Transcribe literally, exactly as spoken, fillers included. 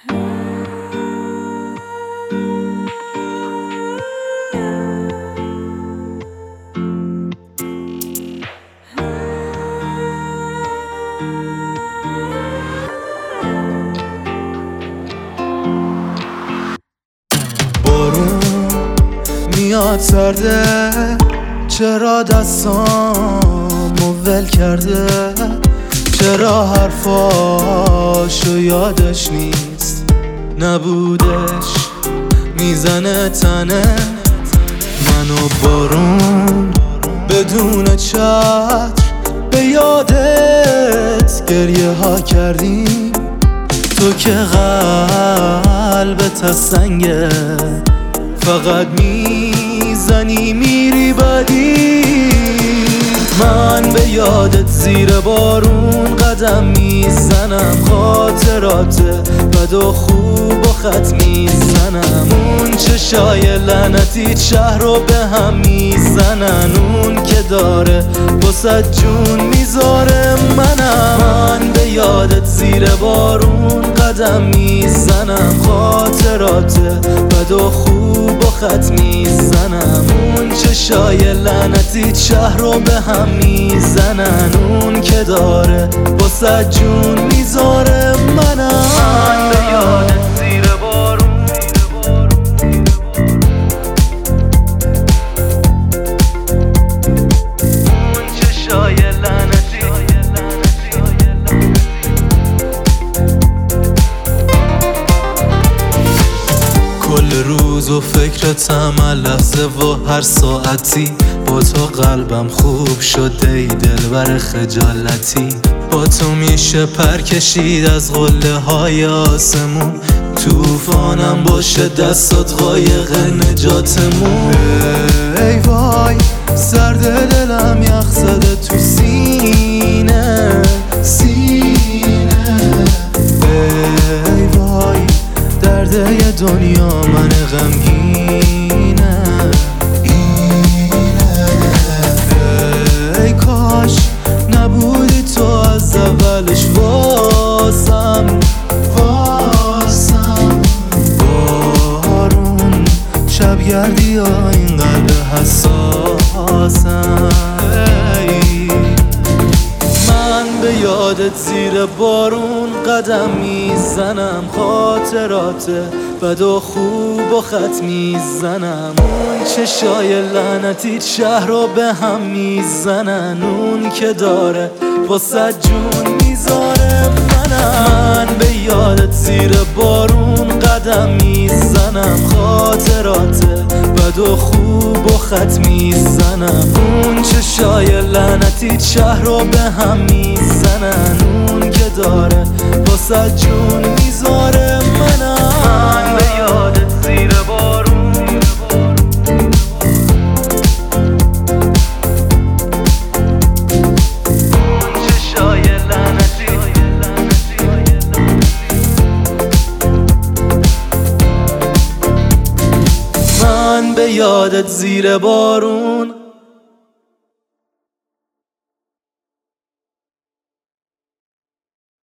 بارون میاد سرده، چرا دستامو ول کرده؟ چرا حرفاشو یادش نیست؟ نبودش میزنه تنه منو بارون بدون چتر، به یادت گریه ها کردیم. تو که قلبت از سنگه، فقط میزنی میری بدی. من به یادت زیر بارون قدم میزنم، خاطرات بد و خوب و خط میزنم. اون چشای لعنتی شهر رو به هم میزنن، اون که داره واسه جون میذاره منم. من به یادت زیر بارون قدم میزنم، خاطرات بد و خوب و خط میزنم. اون چشای لعنتی شهر رو به هم میزنن، اون که داره واسه جون میذاره منم. من به یادت زیر بارون اون چشای لعنتی کل روز و فکرتم هر لحظه و هر ساعتی. با تو قلبم خوب شده ای دلبر خجالتی. با تو میشه پر کشید از قله های آسمون، توفانم باشه دستات قایق نجاتمون. ای وای سرد دلم یخ زده تو سینه سینه. ای وای درده دنیا من غمگینه. ای کاش نبودی تو از اولش واسم واسم. بارون شبگردی ها این قلب حساسم. من به یادت زیر بارون قدم میزنم، خاطرات بد و خوب و خط میزنم. اون چشای لعنتی شهر رو به هم میزنن، اون که داره واسه جون میذاره منم. من به یادت زیر بارون قدم میزنم، خاطرات بد و خوب و خط میزنم. اون چشای لعنتی شهر رو به هم میزنن، اون که داره واسه جون میذاره منم. من به یادت زیر بارون اون چشای لعنتی من به یادت زیر بارون